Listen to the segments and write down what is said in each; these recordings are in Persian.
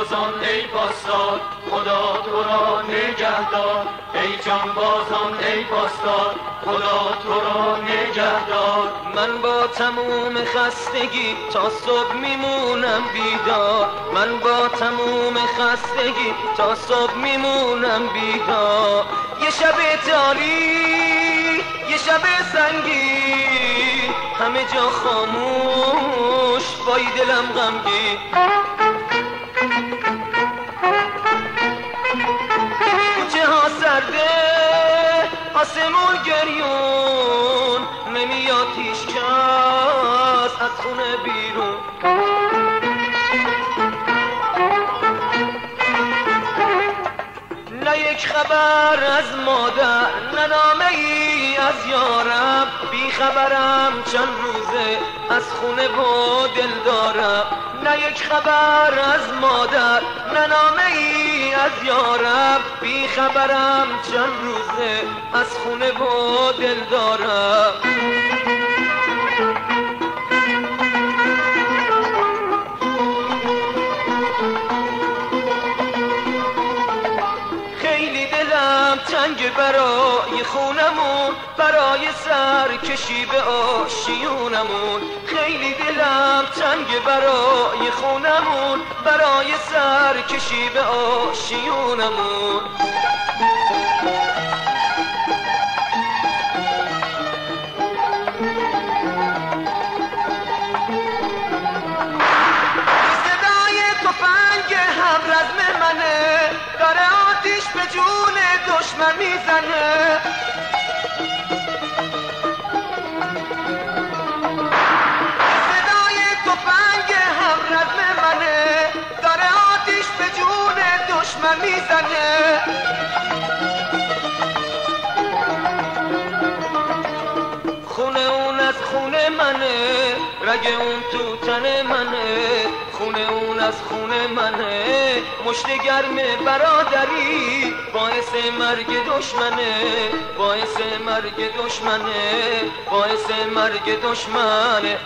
جانبازان ای پاسدار، خدا تو را نگهدار. ای جانبازان ای پاسدار، خدا تو را نگهدار. من با تموم خستگی تا صبح میمونم بیدار، من با تموم خستگی تا صبح میمونم بیدار. یه شب تاریک، یه شب سنگین، همه جا خاموش، وای دلم غمگین. کوچه ها سرده، آسمون گریون، نمیاد هیچ کس از خونه بیرون. نه یک خبر از مادر، نه نامه ای از یارم، بی خبرم چند روزه از خونه و دل دارم. نه یک خبر از مادر، نه نامه ای از یارم، بی خبرم چند روزه از خونه و دل دارم. تنگ برای خونمون، برای سرکشی به آشیونمون. خیلی دلم تنگ برای خونمون، برای سرکشی به آشیونمون. صدای تفنگ همرزم منه، داره آتیش به جون دشمن میزنه. صدای تفنگ همرزم منه، داره آتیش به جون دشمن میزنه. خونه اون از خونه منه، رگ اون تو تن منه. خونه اون از خونه منه، مشت گرم برادری، باعث مرگ دشمنه، باعث مرگ دشمنه، باعث مرگ دشمنه.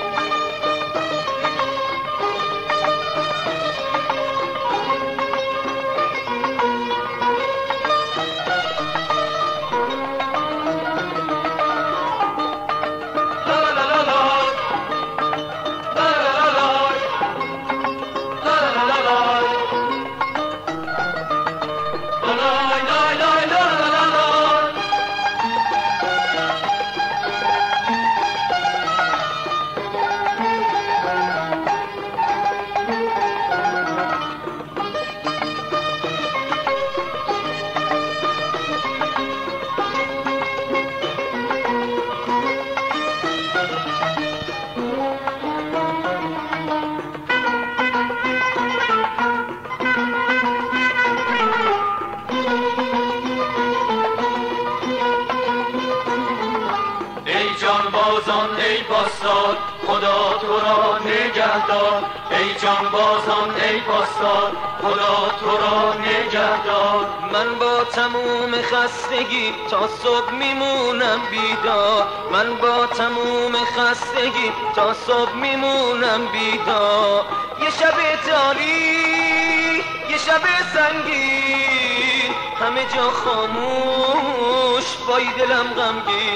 جانبازان ای پاسدار، خدا تو را نگهدار. ای جانبازان ای پاسدار، خدا تو را نگهدار. من با تموم خستگی تا صبح میمونم بیدار، من با تموم خستگی تا صبح میمونم بیدار. یه شب تاریک، یه شب سنگین، همه جا خاموش، وای دلم غمگین.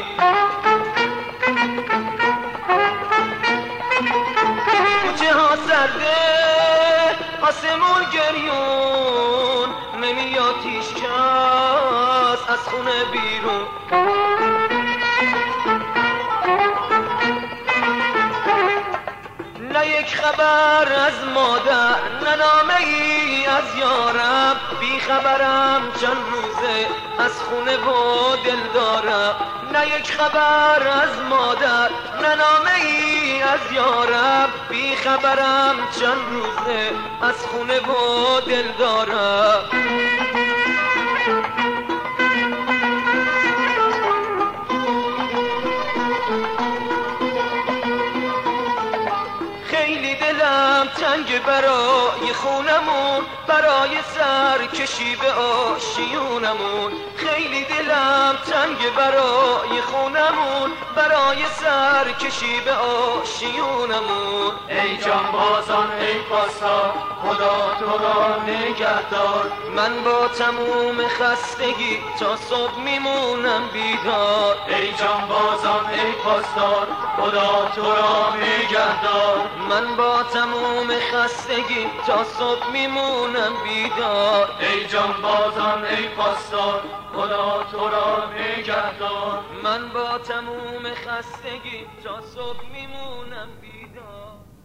کوچه ها سرده، آسمون گریون، نمیاد هیچ کس از خونه بیرون. نه یک خبر از مادر، نه نامه ای از یارم، بی خبرم چند روزه از خونه و دل دارم. نه یک خبر از مادر، نه نامه ای از یارم، بی خبرم چند روزه از خونه و دل دارم. خیلی دلم دلم تنگ برای خونمون، برای سر کشی به آشیونمون. خیلی دلم تنگ برای خونمون، برای سر کشی به آشیونمون. ای جانبازان ای پاسدار، خدا تو را نگهدار. من با تموم خستگی تا صبح میمونم بیدار. ای جانبازان ای پاسدار، خدا تو را نگهدار. من با تموم خستگی تا صبح میمونم بیدار. ای جانبازان ای پاسدار، خدا تو را نگهدار. من با تموم خستگی تا صبح میمونم بیدار.